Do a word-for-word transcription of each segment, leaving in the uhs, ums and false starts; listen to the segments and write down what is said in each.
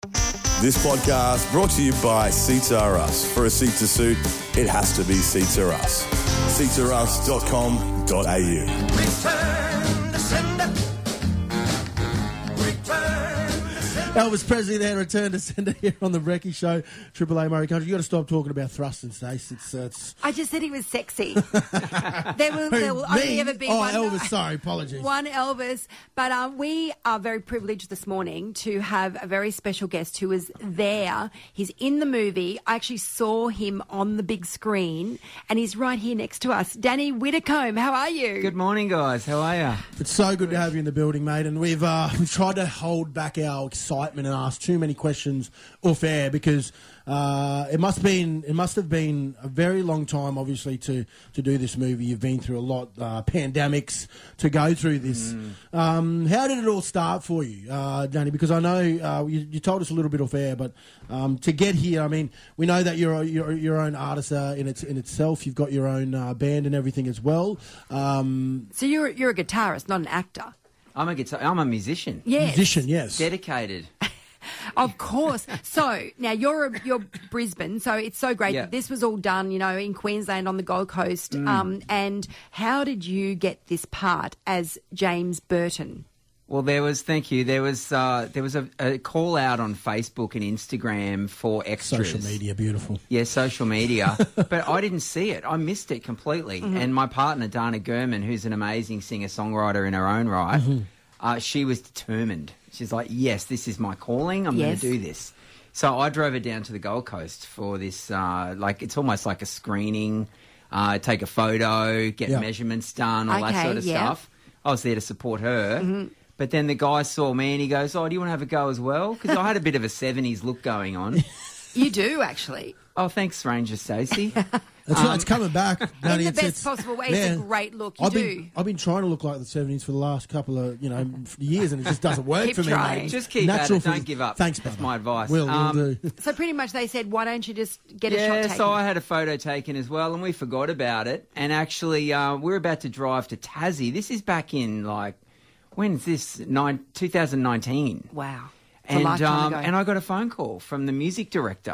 This podcast brought to you by Seats R Us. For a seat to suit, it has to be Seats R Us. seats r us dot com dot a u. Return to sender. Elvis Presley there, return to sender here on the Brekkie Show, Triple A Murray Country. You got to stop talking about thrust and Stace. It's, uh, it's I just said he was sexy. there will, there will Me? only ever be oh, one. Elvis, sorry, apologies. One Elvis. But um, we are very privileged this morning to have a very special guest who is there. He's in the movie. I actually saw him on the big screen, and he's right here next to us. Danny Whitcomb, how are you? Good morning, guys. How are you? It's so good to have you in the building, mate. And we've uh, we've tried to hold back our excitement and ask too many questions off air because uh, it must been it must have been a very long time, obviously, to, to do this movie. You've been through a lot, uh, pandemics to go through this. Mm. Um, how did it all start for you, uh, Danny? Because I know uh, you, you told us a little bit off air, but um, to get here, I mean, we know that you're a, you're your own artist uh, in its in itself. You've got your own uh, band and everything as well. Um, so you're you're a guitarist, not an actor. I'm a guitar. I'm a musician. Yes. Musician, yes. Dedicated. Of course. So now you're you're Brisbane, so it's so great Yeah. that this was all done, you know, in Queensland on the Gold Coast. Mm. Um, and how did you get this part as James Burton? Well, there was. Thank you. There was. Uh, there was a, a call out on Facebook and Instagram for extras. Social media, beautiful. Yeah, social media. But I didn't see it. I missed it completely. Mm-hmm. And my partner, Dana Gurman, who's an amazing singer-songwriter in her own right, mm-hmm. uh, she was determined. She's like, yes, this is my calling. I'm yes. going to do this. So I drove her down to the Gold Coast for this, uh, like, it's almost like a screening, uh, take a photo, get yeah. measurements done, all okay, that sort of yeah. stuff. I was there to support her. Mm-hmm. But then the guy saw me and he goes, oh, do you want to have a go as well? Because I had a bit of a seventies look going on. You do, actually. Oh, thanks, Ranger Stacey. It's, um, it's coming back. Danny. In the it's, best it's, possible way. Yeah. It's a great look. You I've do. been, I've been trying to look like the seventies for the last couple of you know years, and it just doesn't work Keep for me, trying. mate. Just keep Natural at it. Don't phys- give up. Thanks, That's brother. my advice. Will, Um, will do. So pretty much they said, why don't you just get a yeah, shot taken? so I had a photo taken as well, and we forgot about it. And actually, uh, we're about to drive to Tassie. This is back in, like, when's this? Nine, twenty nineteen. Wow. It's a And, lifetime um, ago. and I got a phone call from the music director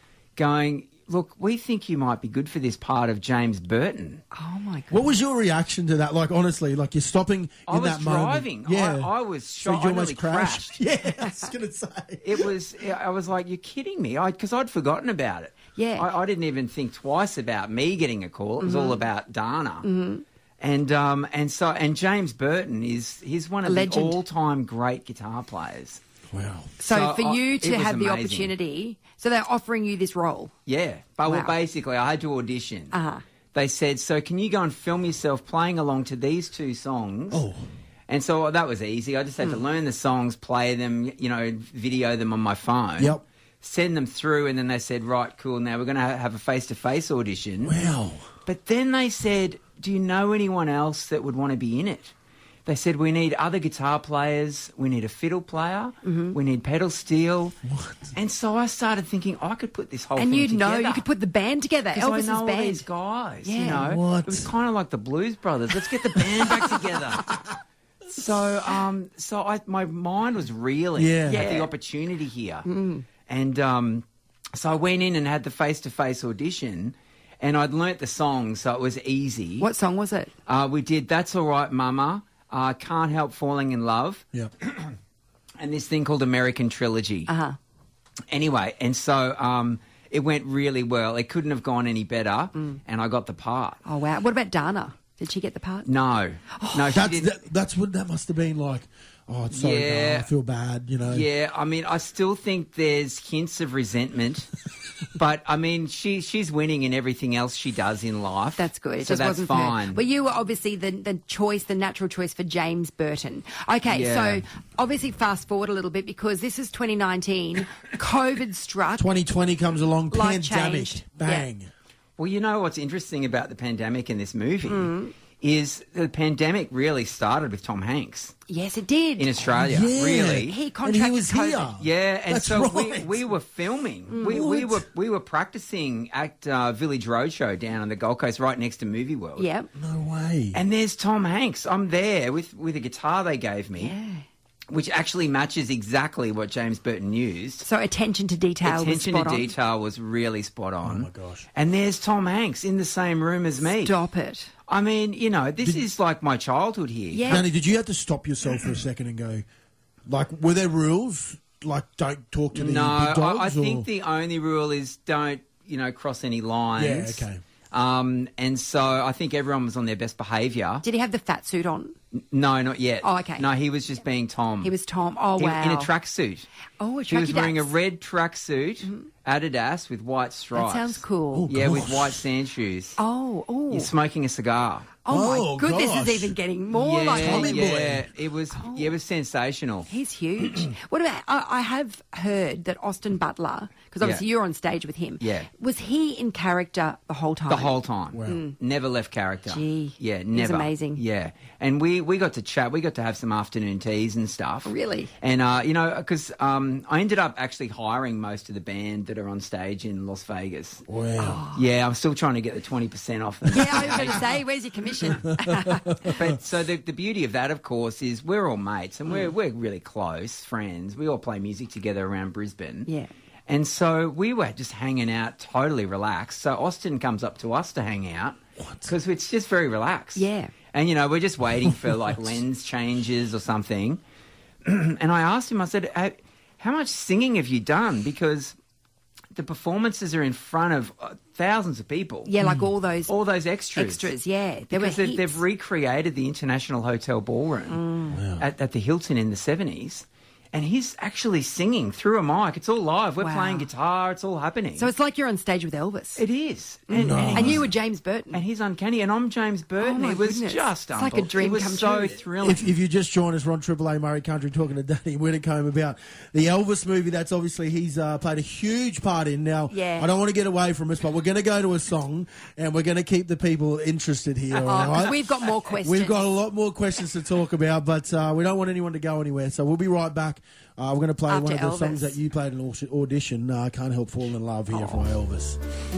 going, look, we think you might be good for this part of James Burton. Oh, my God. What was your reaction to that? Like, honestly, like you're stopping in I was that moment. driving. Yeah, I, I was so shocked. you I almost nearly crashed. crashed. Yeah, I was gonna say It was. I was like, "You're kidding me?" Because I'd forgotten about it. Yeah. I, I didn't even think twice about me getting a call. It was Mm-hmm. all about Dana. Mm-hmm. And um and so and James Burton is he's one of A the legend. all-time great guitar players. Wow. So, So for I- you it to was have the amazing. opportunity, so they're offering you this role. Yeah, but well, Wow. basically, I had to audition. Uh-huh. They said, "So can you go and film yourself playing along to these two songs?" Oh. And so that was easy. I just had to Hmm. learn the songs, play them, you know, video them on my phone. Yep. Send them through, and then they said, right, cool, now we're going to have a face-to-face audition. Wow. But then they said, do you know anyone else that would want to be in it? They said, we need other guitar players, we need a fiddle player, Mm-hmm. we need pedal steel. What? And so I started thinking I could put this whole And thing you'd know, together. you could put the band together, 'Cause I Elvis's know all band. these guys, you Yeah. know. What? It was kind of like the Blues Brothers. Let's get the band back together. So, um, so I, my mind was reeling Yeah. at the Yeah. opportunity here, Mm. and um, so I went in and had the face-to-face audition, and I'd learnt the song, so it was easy. What song was it? Uh, we did "That's All Right, Mama," uh, "Can't Help Falling in Love," Yeah. and this thing called American Trilogy. Uh-huh. Anyway, and so um, it went really well. It couldn't have gone any better, Mm. and I got the part. Oh, wow. What about Dana? Did she get the part? No, no, she That's didn't. that, that's what that must have been like. Oh, it's sorry, Yeah. Dana, I feel bad. You know. Yeah, I mean, I still think there's hints of resentment, but I mean, she she's winning in everything else she does in life. That's good. It so just that's wasn't for her. fine. But you were obviously the, the choice, the natural choice for James Burton. Okay, Yeah. so obviously fast forward a little bit because this is twenty nineteen. COVID struck. twenty twenty comes along, Life pandemic, changed. bang. Well, you know what's interesting about the pandemic in this movie is the pandemic really started with Tom Hanks Yes, it did. in Australia. Yeah. Really, He And contracted he was COVID. here. Yeah, and That's so right. we, we were filming. We, we What? were we were practicing at uh, Village Roadshow down on the Gold Coast, right next to Movie World. Yep. No way. And there's Tom Hanks. I'm there with with a guitar they gave me. Yeah. which actually matches exactly what James Burton used. So attention to detail Attention was to spot on. detail was really spot on. Oh, my gosh. And there's Tom Hanks in the same room as me. Stop it. I mean, you know, this is like my childhood here. Yeah. Danny, did you have to stop yourself for a second and go, like, were there rules? Like, don't talk to the No, big dogs? I, I think or- the only rule is don't, you know, cross any lines. Yeah, okay. Um, and so I think everyone was on their best behaviour. Did he have the fat suit on? No, not yet. Oh, okay. No, he was just being Tom. He was Tom. Oh, He- wow. In a tracksuit. Oh, a He was wearing a tracky-dax. red tracksuit, Adidas, with white stripes. That sounds cool. Yeah, with gosh. white sand shoes. Oh, oh. You're smoking a cigar. Oh, Oh, my goodness, gosh. is even getting more yeah, like Tommy boy. yeah, it was. Yeah, it was sensational. He's huge. What about? I, I have heard that Austin Butler, because obviously Yeah. you're on stage with him. Yeah. Was he in character the whole time? The whole time. Never left character. Gee, Yeah, he's never. amazing. Yeah. And we, we got to chat. We got to have some afternoon teas and stuff. Really? And, uh, you know, because um, I ended up actually hiring most of the band that are on stage in Las Vegas. Wow. Yeah, I'm still trying to get the twenty percent off them. Yeah, I was going to say, where's your commission? But so the, the beauty of that, of course, is we're all mates and we're, we're really close friends. We all play music together around Brisbane. Yeah. And so we were just hanging out, totally relaxed. So Austin comes up to us to hang out because it's just very relaxed. Yeah. And, you know, we're just waiting for like lens changes or something. And I asked him, I said, "How- how much singing have you done? Because the performances are in front of uh, thousands of people. Yeah, like all those All those extras. extras. Yeah, there were Because they, heaps. they've recreated the International Hotel Ballroom at, at the Hilton in the seventies. And he's actually singing through a mic. It's all live. We're Wow. playing guitar. It's all happening. So it's like you're on stage with Elvis. it is. And, Nice. And you were James Burton. and he's uncanny. And I'm James Burton. Oh, my it was goodness. just It's like a unbel- dream It was come so true. thrilling. If, if you just join us, we're on Triple A Murray Country talking to Danny Widdicombe about the Elvis movie. That's obviously he's uh, played a huge part in. Now, Yeah. I don't want to get away from us, but we're going to go to a song and we're going to keep the people interested here. all Oh, 'cause right? we've got more questions. We've got a lot more questions to talk about, but uh, we don't want anyone to go anywhere. So we'll be right back. Uh, we're going to play After one of the Elvis. songs that you played in au- audition. Uh, Can't Help Falling in Love here from Elvis.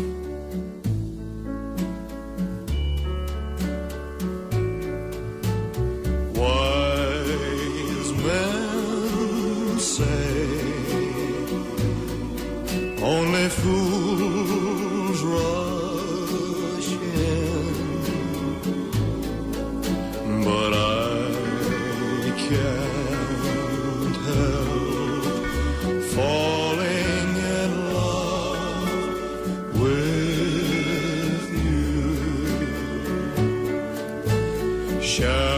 Wise men say only fools rush in, but I can't help falling in love with you. Shall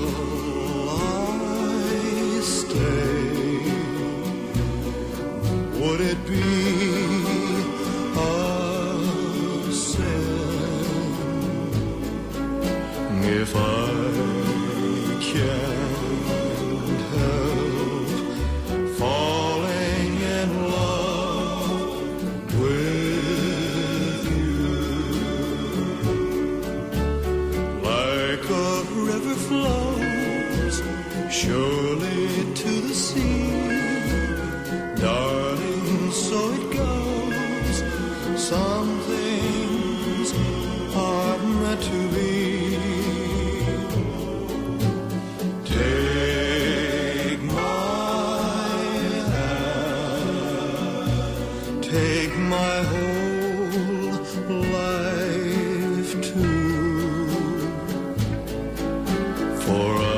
would it be a sin if I can't help falling in love with you? Like a river flows surely to the sea, darling, so it goes. Some things are meant to be. Take my hand, take my whole life too, for I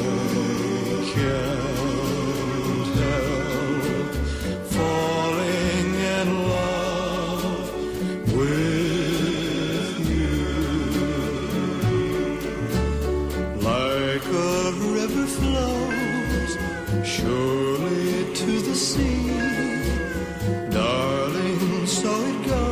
can't help falling in love with you. Like a river flows surely to the sea, darling, so it goes.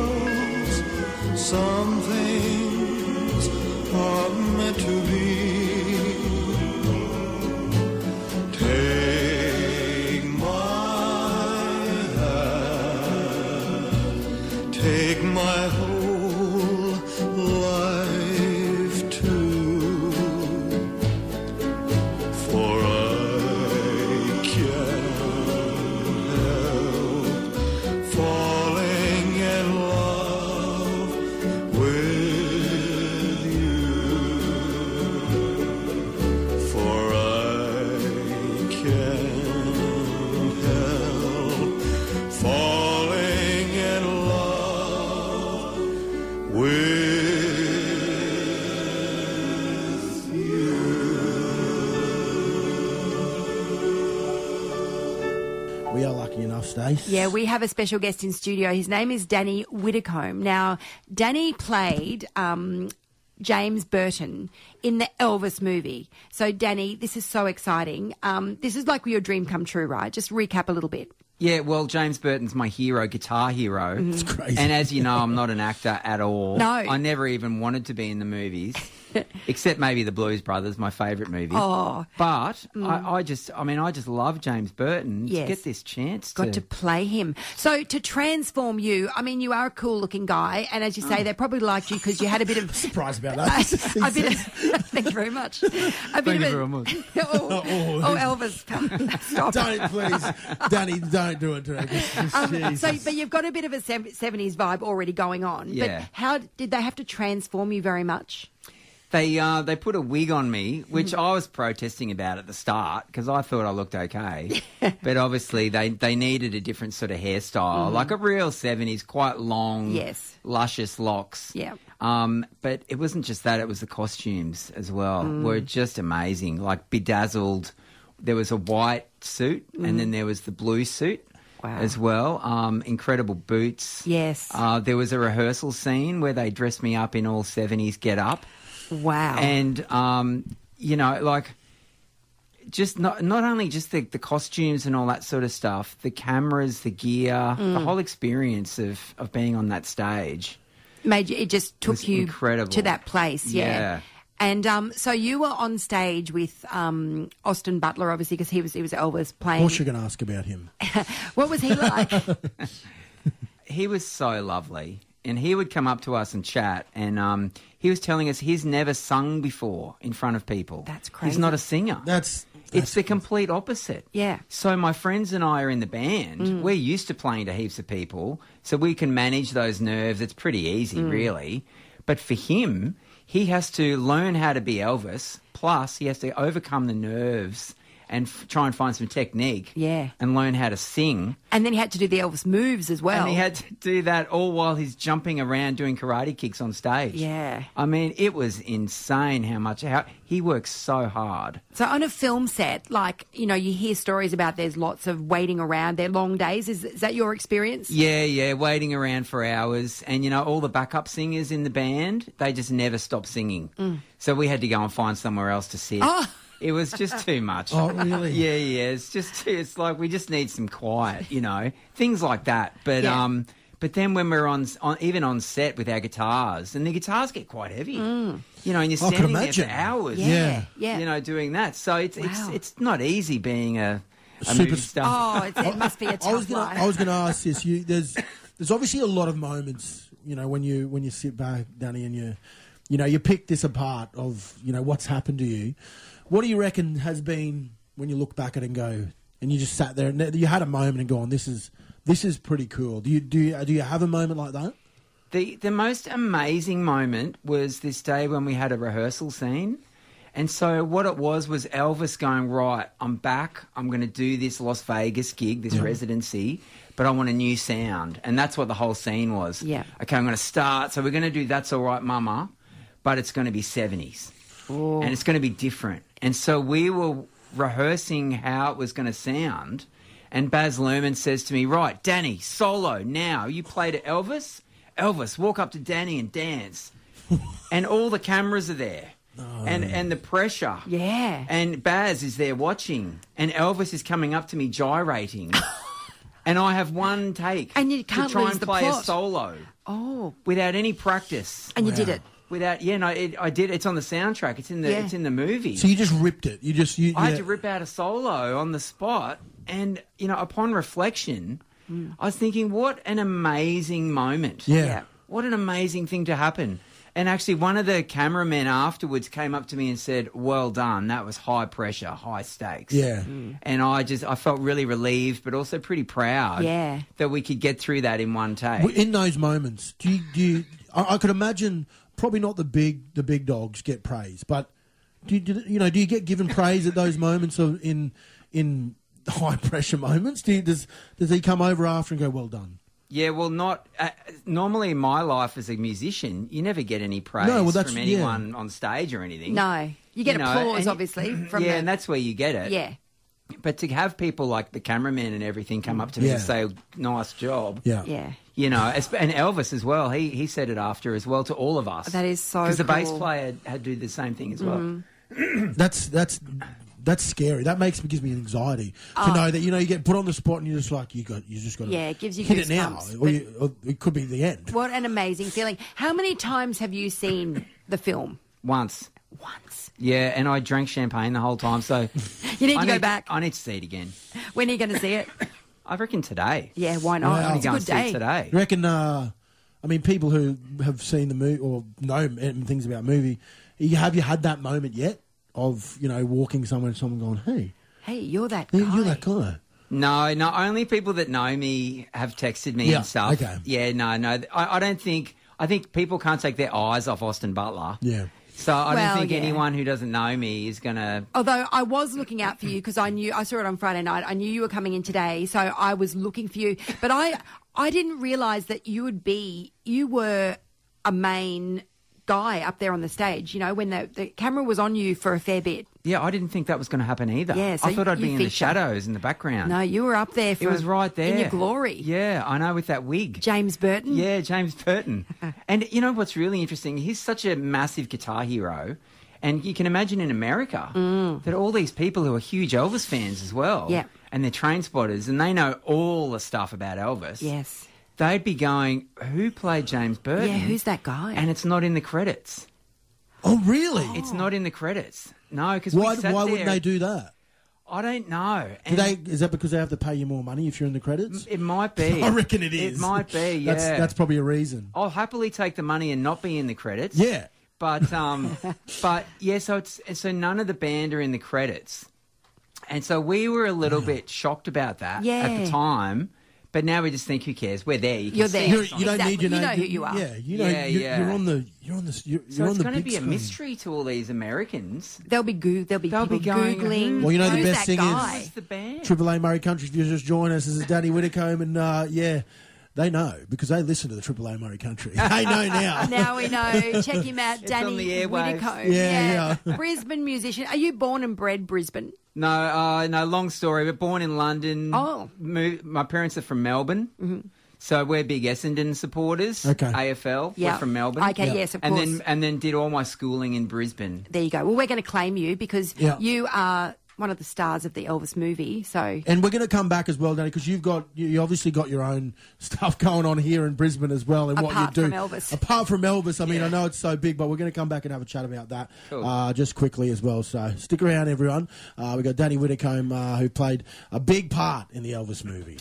Stace. Yeah, we have a special guest in studio. His name is Danny Widdicombe. Now, Danny played um, James Burton in the Elvis movie. So, Danny, this is so exciting. Um, this is like your dream come true, right? Just recap a little bit. Yeah, well, James Burton's my hero, guitar hero. It's crazy. And as you know, I'm not an actor at all. No. I never even wanted to be in the movies, except maybe The Blues Brothers, my favourite movie. Oh. But I, I just, I mean, I just love James Burton. Yes. To get this chance Got to... to play him. So to transform you, I mean, you are a cool-looking guy, and as you say, they probably liked you because you had a bit of Surprised about that. a, a bit of, thank you very much. A bit Thank of you a, very much. oh, oh, Elvis, stop. Don't, please. Danny, don't do it to her. Um, so, but you've got a bit of a seventies vibe already going on. Yeah. But how did they have to transform you very much? They uh, they put a wig on me, which I was protesting about at the start because I thought I looked okay. But obviously they, they needed a different sort of hairstyle, like a real seventies, quite long, Yes. luscious locks. Yeah. Um, but it wasn't just that, it was the costumes as well. Were just amazing, like bedazzled. There was a white suit and then there was the blue suit. Wow. As well. Um, incredible boots. Yes. Uh, there was a rehearsal scene where they dressed me up in all seventies get up. Wow. And, um, you know, like, just not not only just the, the costumes and all that sort of stuff, the cameras, the gear, the whole experience of, of being on that stage. Made you, it just took was you incredible. to that place, yeah. Yeah. And um, so you were on stage with um, Austin Butler, obviously, because he was he was Elvis Of playing. course you're going to ask about him. What was he like? He was so lovely. And he would come up to us and chat, and um, he was telling us he's never sung before in front of people. That's crazy. He's not a singer. That's, It's that's the complete opposite. Yeah. So my friends and I are in the band. Mm. We're used to playing to heaps of people, so we can manage those nerves. It's pretty easy, Mm. really. But for him, he has to learn how to be Elvis, plus he has to overcome the nerves and f- try and find some technique. Yeah. And learn how to sing. And then he had to do the Elvis moves as well. And he had to do that all while he's jumping around doing karate kicks on stage. Yeah. I mean, it was insane how much how he works so hard. So on a film set, like, you know, you hear stories about there's lots of waiting around, they're long days. Is, is that your experience? Yeah, yeah, waiting around for hours. And, you know, all the backup singers in the band, they just never stopped singing. So we had to go and find somewhere else to sit. Oh. It was just too much. Oh, really? Yeah, yeah. It's just, too, it's like we just need some quiet, you know, things like that. But, Yeah. um, but then when we're on, on, even on set with our guitars, and the guitars get quite heavy, you know, and you're I can standing there imagine. for hours, Yeah, Yeah. yeah. you know, doing that. So it's Wow. it's it's not easy being a, a Super- movie star. Oh, it's, it must be a tough I was gonna, life. I was going to ask this. You, there's, there's obviously a lot of moments, you know, when you when you sit back, Danny, and you, you know, you pick this apart of, you know, what's happened to you. What do you reckon has been when you look back at it and go, and you just sat there and you had a moment and gone, this is this is pretty cool. Do you do you, do you have a moment like that? The the most amazing moment was this day when we had a rehearsal scene. And so what it was was Elvis going, right, I'm back. I'm going to do this Las Vegas gig, this residency, but I want a new sound. And that's what the whole scene was. Yeah. Okay, I'm going to start. So we're going to do That's All Right, Mama, but it's going to be seventies. And it's going to be different. And so we were rehearsing how it was going to sound. And Baz Luhrmann says to me, right, Danny, solo now. You play to Elvis. Elvis, walk up to Danny and dance. And all the cameras are there. And and the pressure. Yeah. And Baz is there watching. And Elvis is coming up to me gyrating. And I have one take And you can't to try lose and the play plot. a solo Oh, without any practice. and you did Wow. it. Without, yeah, no, it, I did. It's on the soundtrack. It's in the, Yeah. it's in the movie. So you just ripped it. You just you. I yeah. had to rip out a solo on the spot, and you know, upon reflection, I was thinking, what an amazing moment! Yeah. Yeah. What an amazing thing to happen. And actually, one of the cameramen afterwards came up to me and said, "Well done. That was high pressure, high stakes." Yeah. And I just, I felt really relieved, but also pretty proud. Yeah. That we could get through that in one take. In those moments, do you, do you, I, I could imagine probably not the big the big dogs get praise, but do you, do, you know do you get given praise at those moments of in in high pressure moments? Do you, does does he come over after and go, well done? Yeah, well, not uh, normally in my life as a musician, you never get any praise No, well, that's- from anyone on stage or anything. No, you get You know, applause, and- obviously. From yeah, the, and that's where you get it. yeah. But to have people like the cameraman and everything come up to me Yeah. and say, nice job. Yeah. Yeah. You know, as- and Elvis as well. He he said it after as well to all of us. That is so Because the bass cool. player had to do the same thing as well. That's that's that's scary. That makes me gives me anxiety to know that you know you get put on the spot and you're just like you got you just got to Oh. Yeah, it gives you hit it now, goosebumps, or, but- you, or it could be the end. What an amazing feeling. How many times have you seen the film? Once. Once. Yeah, and I drank champagne the whole time, so... You need I to go back. I need to see it again. When are you going to see it? I reckon today. Yeah, why not? Wow. It's a Go good and see it day. today. You reckon? Uh, I mean, people who have seen the movie or know m- things about movie, you, have you had that moment yet of you know walking somewhere and someone going, "Hey, Hey, you're that guy. you're that guy." No, no, only people that know me have texted me Yeah, and stuff. okay. Yeah, no, no. I, I don't think... I think people can't take their eyes off Austin Butler. Yeah. So I Well, don't think yeah. anyone who doesn't know me is going to... Although I was looking out for you because I knew I saw it on Friday night. I knew you were coming in today, so I was looking for you. But I I didn't realise that you would be you were a main guy up there on the stage. You know, when the, the camera was on you for a fair bit. Yeah, I didn't think that was going to happen either. Yeah, so I thought I'd you be in the feature. shadows in the background. No, you were up there for it was right there. in your glory. Yeah, I know, with that wig. James Burton. Yeah, James Burton. And you know what's really interesting? He's such a massive guitar hero. And you can imagine in America that all these people who are huge Elvis fans as well, Mm. Yeah. and they're train spotters, and they know all the stuff about Elvis. Yes. They'd be going, who played James Burton? Yeah, who's that guy? And it's not in the credits. Oh, really? It's not in the credits. No, because Why? we sat Why there- wouldn't they do that? I don't know. Do And they? Is that because they have to pay you more money if you're in the credits? It might be. I reckon it is. It might be, yeah. That's, that's probably a reason. I'll happily take the money and not be in the credits. Yeah. But um, but yeah, so it's so none of the band are in the credits, and so we were a little bit shocked about that at Yeah. the time. But now we just think, who cares? We're there. You can You're see there. us You're, on you don't Exactly. need your You name. know who you are. Yeah, you know, Yeah, you're, yeah. you're on the. You're on the. You're, So you're on it's the going to big be a screen. mystery to all these Americans. They'll be goo. They'll be They'll people be going, googling. who- Well, you know the who's best that thing is- guy? Who's the band? Triple A Murray Country, if you just join us, this is Danny Whitcomb, and uh, yeah, they know because they listen to the Triple A Murray Country. They know now. Now we know. Check him out, It's Danny on the airwaves. Whitcomb. Yeah, yeah. Brisbane musician. Are you born and bred Brisbane? No, uh, no, long story. But born in London. Oh. Moved, my parents are from Melbourne. Mm-hmm. So we're big Essendon supporters. Okay. A F L. Yeah. We're from Melbourne. Okay, Yeah. yes, of and course. then and then did all my schooling in Brisbane. There you go. Well, we're going to claim you because Yeah. you are one of the stars of the Elvis movie. So And we're going to come back as well, Danny, because you've got you, you obviously got your own stuff going on here in Brisbane as well, and what Apart you do. from Elvis. Apart from Elvis, I mean, Yeah. I know it's so big, but we're going to come back and have a chat about that Cool. uh, just quickly as well. So stick around, everyone. Uh, we got Danny Whitcomb, uh, who played a big part in the Elvis movie.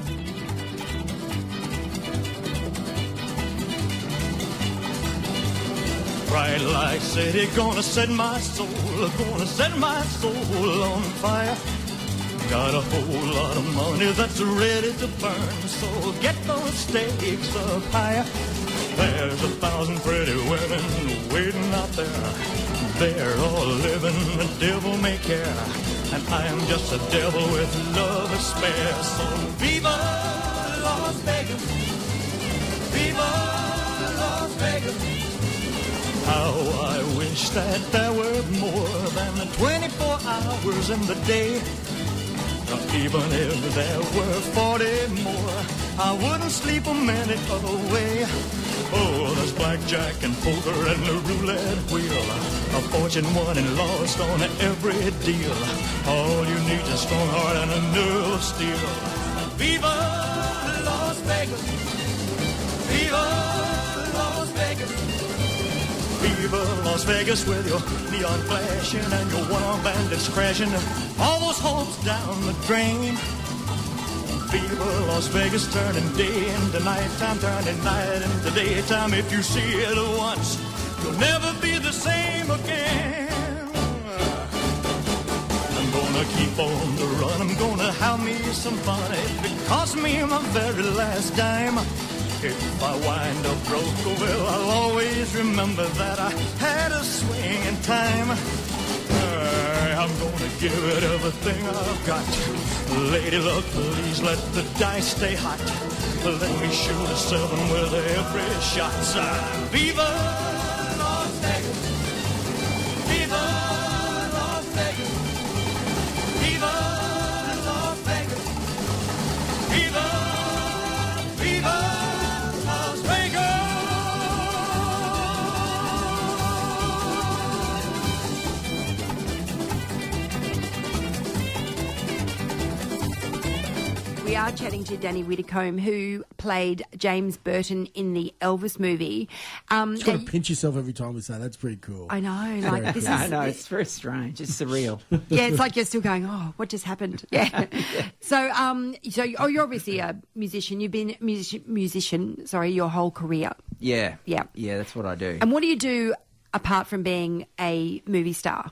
Bright light city, gonna set my soul, gonna set my soul on fire. Got a whole lot of money that's ready to burn, so get those stakes up higher. There's a thousand pretty women waiting out there. They're all living the devil may care, and I am just a devil with love to spare. So viva Las Vegas, viva Las Vegas. How I wish that there were more than the twenty-four hours in the day. Now, even if there were forty more, I wouldn't sleep a minute away. Oh, there's blackjack and poker and the roulette wheel. A fortune won and lost on every deal. All you need is a strong heart and a nerve of steel. Viva Las Vegas! Viva Las Vegas! Viva Las Vegas with your neon flashing and your one-armed bandits crashing. All those hopes down the drain. Viva Las Vegas turning day into nighttime, turning night into daytime. If you see it once, you'll never be the same again. I'm gonna keep on the run. I'm gonna have me some fun. It cost me my very last dime. If I wind up broke, well, I'll always remember that I had a swing in time. Uh, I'm gonna give it everything I've got. Lady luck, please let the dice stay hot. Let me shoot a seven with every shot. Uh, Viva Las Vegas! Viva Las Vegas! Viva chatting to Danny Whitcomb, who played James Burton in the Elvis movie. Um, Just got now to you- pinch yourself every time we say that's pretty cool. I know, like this No, is no, it's very strange. It's surreal. yeah, it's like you're still going, oh, what just happened? Yeah. So, um, so oh, you're obviously a musician. You've been musician, musician, sorry, your whole career. Yeah. Yeah. Yeah, that's what I do. And what do you do apart from being a movie star?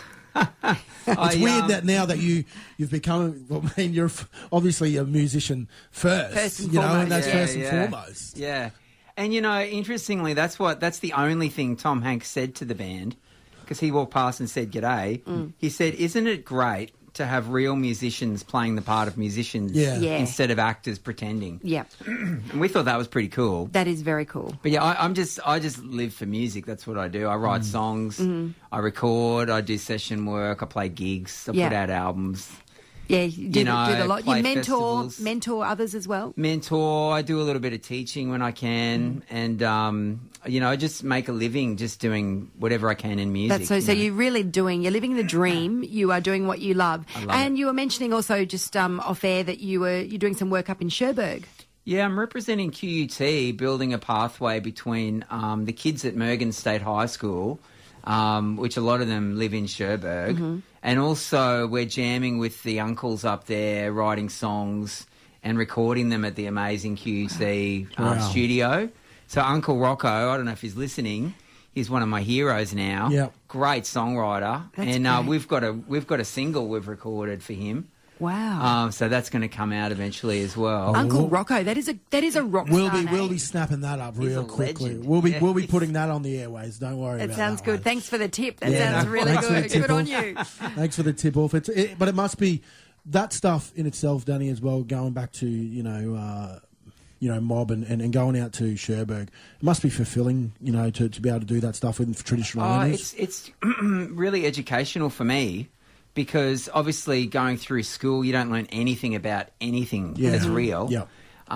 It's weird that now that you you've become, well, I mean, you're f- obviously a musician first, First and you know, foremost. and that's Yeah, first and yeah. foremost. Yeah. And, you know, interestingly, that's what that's the only thing Tom Hanks said to the band, because he walked past and said, "G'day." Mm. He said, "Isn't it great to have real musicians playing the part of musicians Yeah. Yeah. instead of actors pretending?" Yeah, And we thought that was pretty cool. that is very cool. But yeah, I, I'm just I just live for music. That's what I do. I write songs, I record, I do session work, I play gigs, I Yeah. put out albums. Yeah, you do, You the- know, do the lot. You play mentor, festivals. mentor others as well. Mentor, I do a little bit of teaching when I can, and um, you know, I just make a living just doing whatever I can in music. That's so. So you know. you're really doing. You're living the dream. You are doing what you love. love and it. you were mentioning also just um, off air that you were you're doing some work up in Cherbourg. Yeah, I'm representing Q U T, building a pathway between um, the kids at Mergen State High School, um, which a lot of them live in Cherbourg, Mm-hmm. and also we're jamming with the uncles up there, writing songs and recording them at the amazing Q U T um, Wow. studio. So Uncle Rocco, I don't know if he's listening. He's one of my heroes now. Yep. Great songwriter, That's and uh, great. we've got a we've got a single we've recorded for him. Wow. Um, so that's going to come out eventually as well. Uncle we'll- Rocco, that is a that is a rock We'll star be we'll name. be snapping that up He's real a quickly. legend. We'll be Yeah, we'll be he's- putting that on the airways. Don't worry. That about sounds that good. one. Thanks for the tip. That Yeah, sounds no, really thanks for the good. tip Good on off. you. Thanks for the tip off. It's it, but it must be that stuff in itself, Danny, as well. Going back to you know. Uh, you know, mob and, and, and going out to Cherbourg. It must be fulfilling, you know, to, to be able to do that stuff with traditional Oh, owners. it's it's really educational for me, because obviously going through school you don't learn anything about anything Yeah. that's real. Yeah.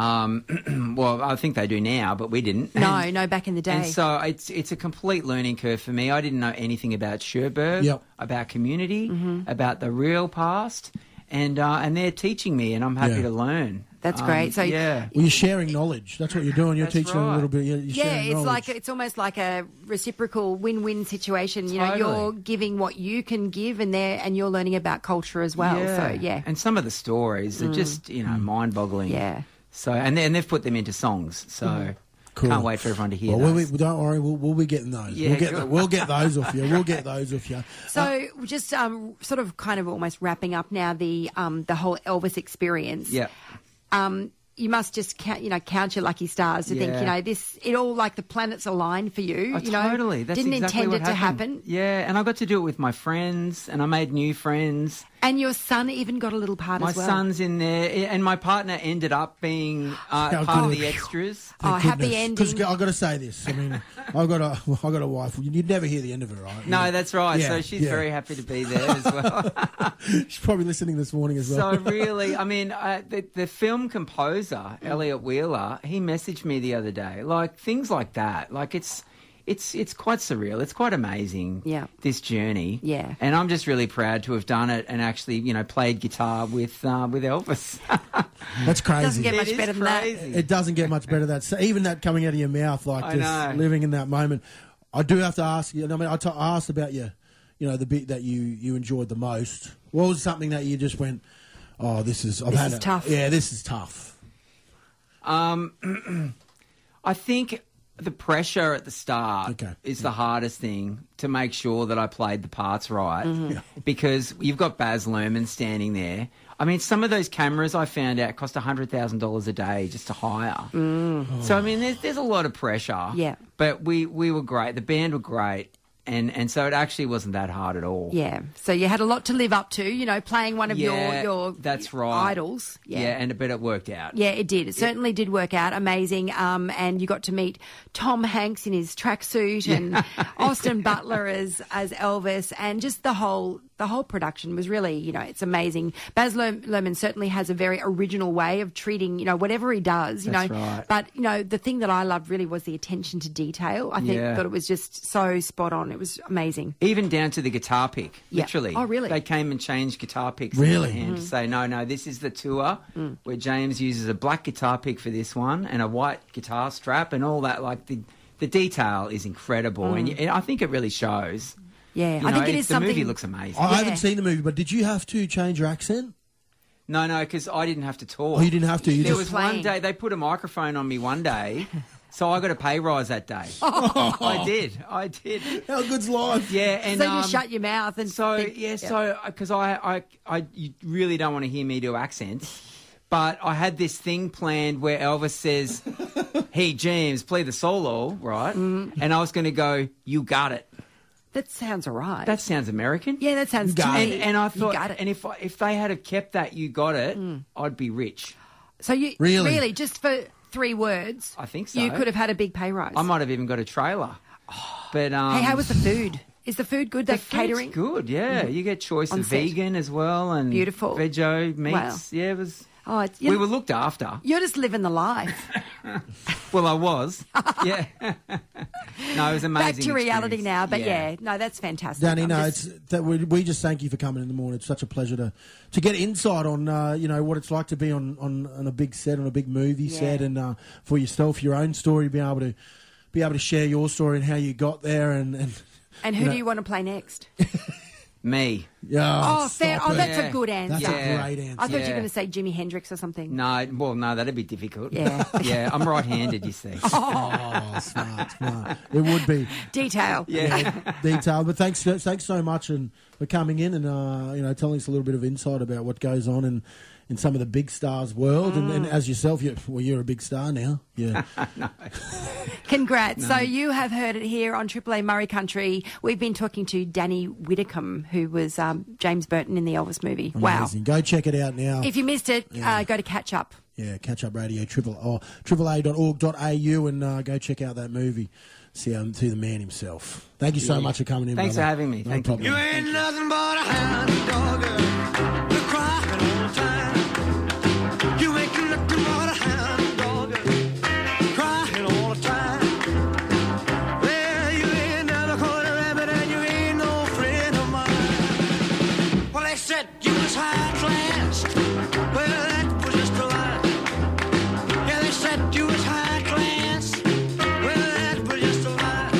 Um, well, I think they do now, but we didn't. No, And- no, back in the day. And so it's it's a complete learning curve for me. I didn't know anything about Cherbourg, Yep. about community, Mm-hmm. about the real past, and uh, and they're teaching me, and I'm happy Yeah. to learn. That's Um, great. So- yeah. Well, you're sharing knowledge. That's what you're doing. You're That's teaching them a right. little bit. You're, you're yeah, sharing it's knowledge. like it's almost like a reciprocal win-win situation. You know, Totally. you're giving what you can give, and there, and you're learning about culture as well. So yeah, And some of the stories are just, you know, mind-boggling. Yeah. So and they, and they've put them into songs. So Cool. can't wait for everyone to hear Well, we'll those. be, don't worry, we'll, we'll be getting those. Yeah, we'll get good. the, we'll get those off you. We'll get those off you. So just um, sort of kind of almost wrapping up now the um, the whole Elvis experience. Yeah. Um, you must just count, you know, count your lucky stars to think, Yeah. you know, this it all like the planets aligned for you. Oh, you know, totally. That's didn't exactly intend what it to happened. happen. Yeah, and I got to do it with my friends, and I made new friends. And your son even got a little part My as well. son's in there, and my partner ended up being uh, How part of good. the extras. Oh, happy Because ending. I've got to say this. I mean, I've got a, I've got a wife. You'd never hear the end of it, right? No, Yeah. that's right. Yeah, so she's yeah. very happy to be there as well. She's probably listening this morning as well. So really, I mean, uh, the, the film composer Elliot Wheeler, he messaged me the other day, like things like that. Like it's, it's, it's quite surreal. It's quite amazing. Yeah. This journey. Yeah. And I'm just really proud to have done it and actually, you know, played guitar with uh, with Elvis. That's crazy. Doesn't get It much is better than that. crazy. It doesn't get much better than that. So even that coming out of your mouth, like I just know. living in that moment. I do have to ask you. I mean, I, t- I asked about you. You know, the bit that you you enjoyed the most. What was something that you just went, oh, this is I've This had is it. tough. Yeah, this is tough. Um, I think the pressure at the start Okay. is the hardest thing, to make sure that I played the parts right. Mm-hmm. Because you've got Baz Luhrmann standing there. I mean, some of those cameras I found out cost one hundred thousand dollars a day just to hire. So, I mean, there's, there's a lot of pressure. Mm. Yeah. But we, we were great. The band were great. And, and so it actually wasn't that hard at all. Yeah. So you had a lot to live up to, you know, playing one of Yeah, your your that's right. idols. Yeah. Yeah, and but it worked out. Yeah, it did. It certainly did work out. Amazing. Um, and you got to meet Tom Hanks in his tracksuit and Austin Butler as as Elvis, and just the whole the whole production was really, you know, it's amazing. Baz Luhr- Luhrmann certainly has a very original way of treating, you know, whatever he does, you That's know. right. But, you know, the thing that I loved really was the attention to detail. I think Yeah. that it was just so spot on. It was amazing. Even down to the guitar pick, Yeah. literally. Oh, really? They came and changed guitar picks. Really? In hand Mm. to say, no, no, this is the tour where James uses a black guitar pick for this one and a white guitar strap and all that. Like, the, the detail is incredible. And, and I think it really shows. Yeah, You I know, think it is the something. movie looks amazing. I Yeah. haven't seen the movie, but did you have to change your accent? No, no, because I didn't have to talk. Oh, you didn't have to. You There just was one Playing. day, they put a microphone on me one day, so I got a pay rise that day. I did. I did. how good's life? Yeah, and so you um, shut your mouth and So think- yeah, so because I, I, I, you really don't want to hear me do accents, but I had this thing planned where Elvis says, "Hey James, play the solo," right? Mm-hmm. And I was going to go, "You got it." that sounds all right. That sounds American. yeah, that sounds got to And, me. and I You thought, got it. and if I, if they had have kept that, "You got it," Mm. I'd be rich. So you Really? just for three words, I think so. you could have had a big pay rise. I might have even got a trailer. But um, Hey, how was the food? Is the food good? the The food's catering? good, yeah. You get choice On of set. vegan as well and Beautiful. veggie meats. Wow. Yeah, it was. Oh, it's, We you're, were looked after. you're just living the life. Well, I was. Yeah. No, it was an amazing. Back to reality experience. now, but yeah. no, that's fantastic. Danny, I'm no, just- it's that we, we just thank you for coming in the morning. It's such a pleasure to to get insight on uh, you know what it's like to be on, on, on a big set, on a big movie Yeah. set, and uh, for yourself, your own story, being able to be able to share your story and how you got there, and, and and who you know- do you want to play next? Me. yeah, Oh, stop fair. Oh, it. that's Yeah. a good answer. That's Yeah. a great answer. I thought you were Yeah. going to say Jimi Hendrix or something. No, well, no, that'd be difficult. Yeah. Yeah, I'm right-handed, you see. Oh, smart, smart. It would be Detail. Yeah. detailed, but thanks, thanks so much, and for coming in and uh, you know telling us a little bit of insight about what goes on in, in some of the big stars' world. And, and as yourself, you well, you're a big star now. Yeah, Congrats. So you have heard it here on Triple A Murray Country. We've been talking to Danny Whitcomb, who was um, James Burton in the Elvis movie. Wow. amazing. Go check it out now. If you missed it, uh, go to catch up. Yeah, catch up radio triple or triple a dot org dot a u and uh, go check out that movie. See um, to the man himself. Thank you so much for coming in. Thanks brother. for having me. No Thank you. problem. You ain't nothing but a hound dog, you're crying all the time. You ain't nothing but a hound dog, crying all the time. Well, you ain't never caught a rabbit and you ain't no friend of mine. Well, they said you was high class. Well, that was just a lie. Yeah, they said you was high class. Well, that was just a lie.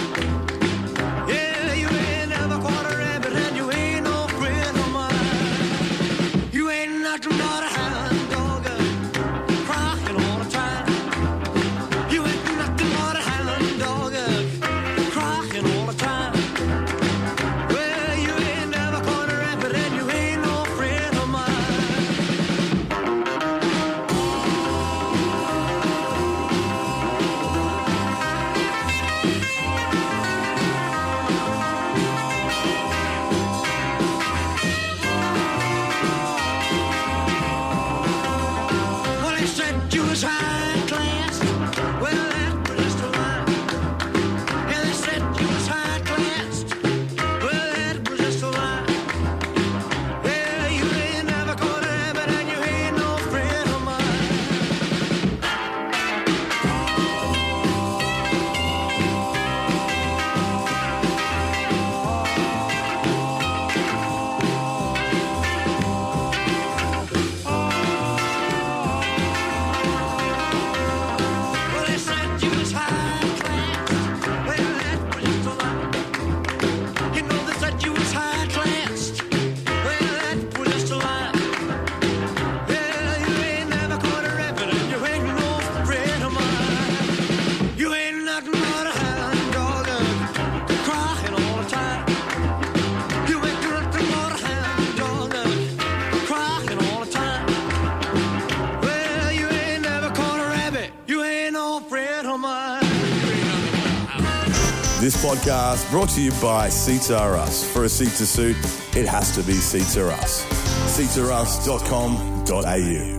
Yeah, you ain't never caught a rabbit and you ain't no friend of mine. You ain't nothing but a hound dog, crying all the time. You ain't nothing but a hound dog, crying all the time. Well, you ain't never caught a rabbit and you ain't no friend of mine. Well, they said you was high class. Well, that was just a lie. Yeah, they said you was high class. Well, that was just a lie. Yeah, you ain't never caught a rabbit and you ain't no friend of mine. Well, they said you was high class. Well, that was just a lie. You know they said you was high class. Well, that was just a lie. Yeah, you ain't never caught a rabbit and you ain't no friend of mine. You ain't nothing but a hound dog, crying all the time. You ain't nothing but a hound dog, crying all the time. Well, you ain't never caught a rabbit. You ain't no friend of mine. This podcast brought to you by Seats R Us. For a seat to suit, it has to be Seats R Us. seats r us dot com dot a u